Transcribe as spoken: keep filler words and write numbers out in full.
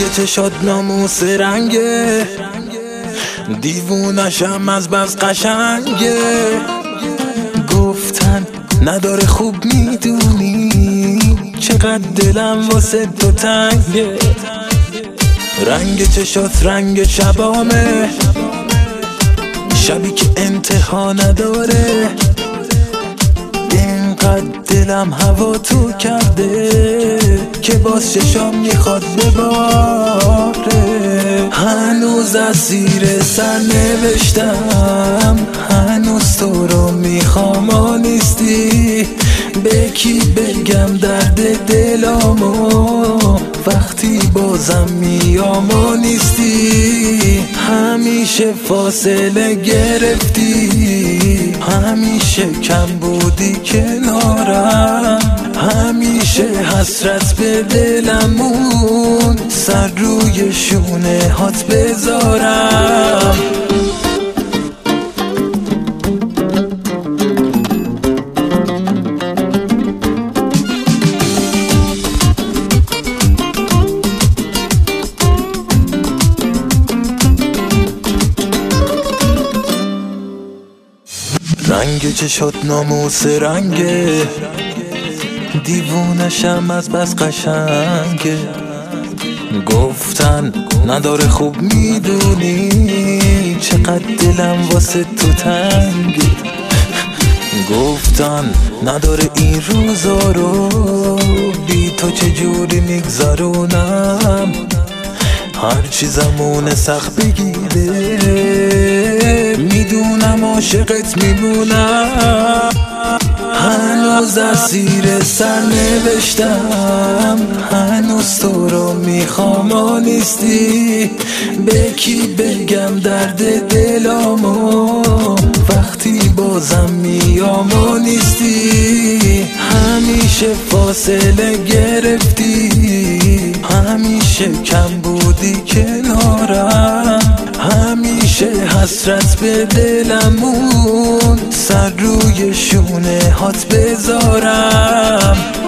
چشات ناموس رنگه، دیوونشم از بس قشنگه. گفتن نداره خوب میدونی چقدر دلم واسه تو تنگه. رنگ چشات رنگ شبامه، شبی که انتها نداره. اینقدر دلم هوا تو کرده که باز چشام میخواد بباره. هنوز اسیر سر نوشتم، هنوز تو رو میخوام نیستی. به کی بگم درد دلامو وقتی بازم میام نیستی. همیشه فاصله گرفتی، همیشه کم بودی کنارم، همیشه حسرت به دلمون سر روی شونه هات بذارم. رنگ چشات ناموس رنگه، دیوونشم از بس قشنگه. گفتن نداره خوب میدونی چقدر دلم واسه تو تنگه. گفتن نداره این روزا رو بی تو چجوری میگذرونم. هر چیزمونه سخت بگیره میدونم عاشقت میمونم. هنوز اسیر سر نوشتم، هنوز تو رو میخوام نیستی. به کی بگم درد دلامو وقتی بازم میام نیستی. همیشه فاصله گرفتی، همیشه کم بودی کنارم، همیشه حسرت به دلمون سر روی شونه هات بذارم.